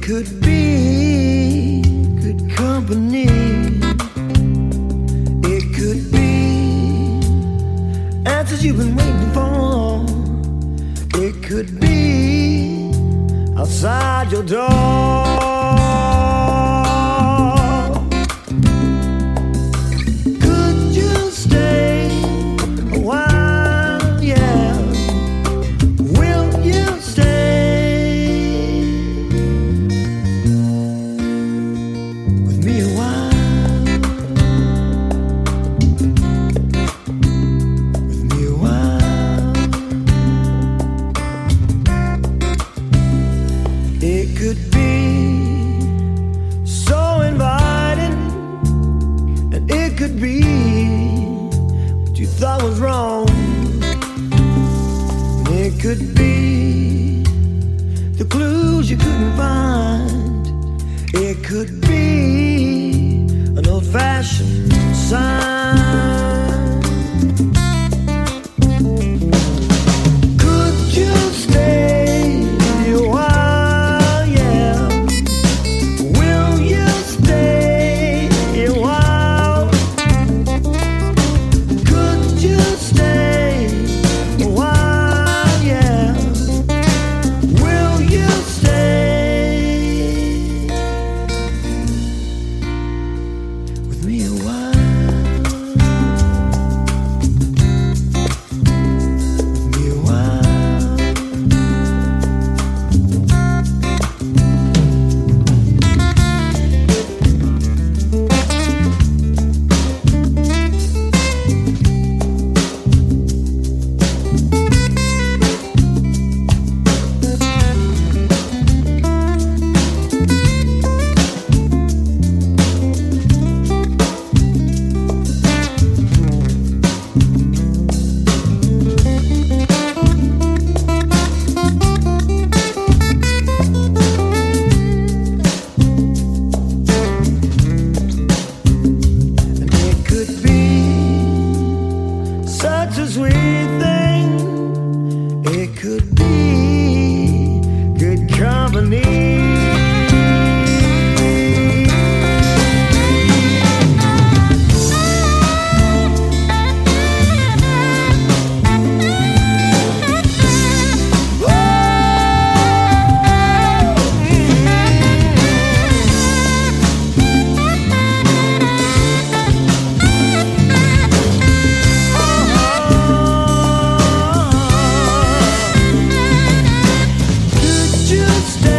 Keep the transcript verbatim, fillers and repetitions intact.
could be good company. It could be answers you've been waiting for. It could be outside your door. Could you stay a while? Yeah. Will you stay with me a while? With me a while. It could be so inviting, and it could be what you thought was wrong. And it could be the clues you couldn't find. It could be an old-fashioned sign. Could you stay a while? Yeah. Will you stay a while? Could you stay a while? Yeah. Will you stay with me a while? With me a while. And it could be such a sweet thing. It could be good company. Could you stay